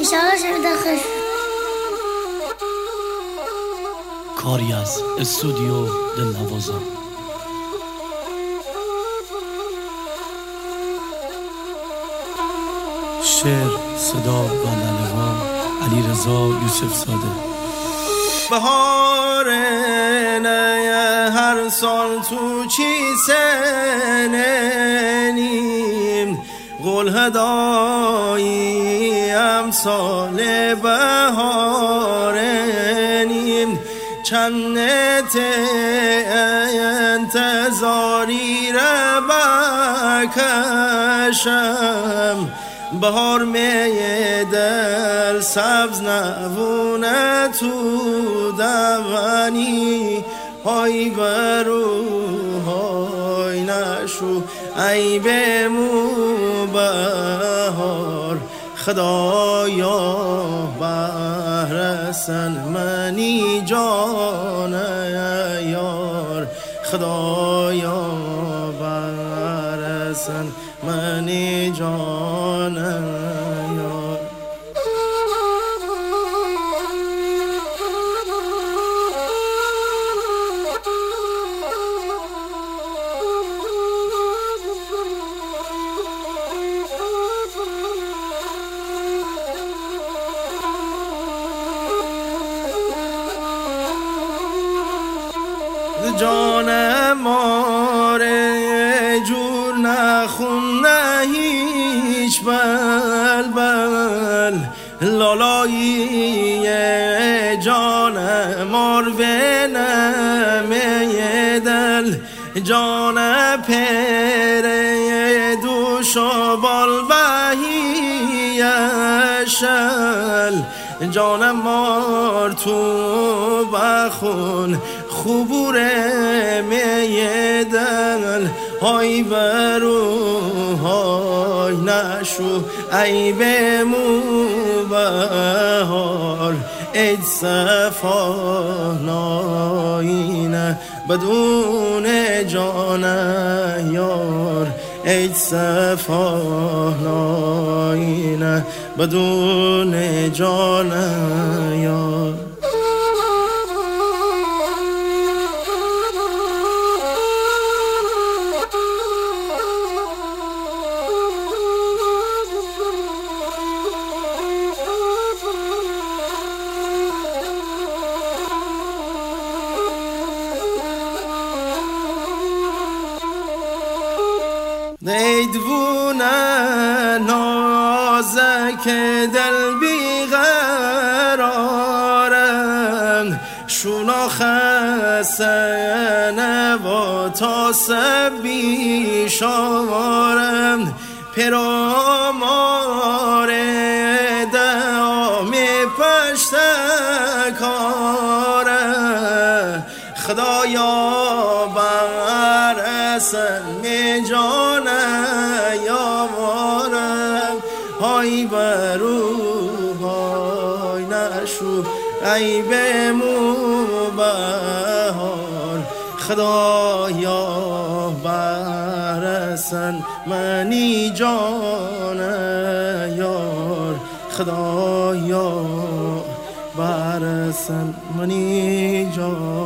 انشاءالله شنیده خوش کاری از استودیو دلنوازا. شعر، صدا و نوشت علیرضا یوسف زاده. بهار نه هر سال تو چی سننیم قول هدایی امسال بهارنیم چنت انتظاری را بکشم بهار می دل سبز نبونه تو دمانی های برو های نشو ای بمو بهار خدایا برسن منی جان یار خدایا برسن منی جان یار. جان ماره جور نخون نه هیچ بلبل لالایی جان مار و نمه دل جان پر دوش و بال بهی شل جان مار تو بخون خوبور می دل های برو های نشو ای بمو بهار ای صفا ناینه بدون جان یار ای صفا ناینه بدون جان یار. دیدونه نازک دل بیقرارن شناخسن و تاسبی شمارن پرامار دامی پشتکاره خدایا برسن می جان یارم های برو های نشو ای بمو بهار خدایا برسن منی جان یار خدایا برسن منی جان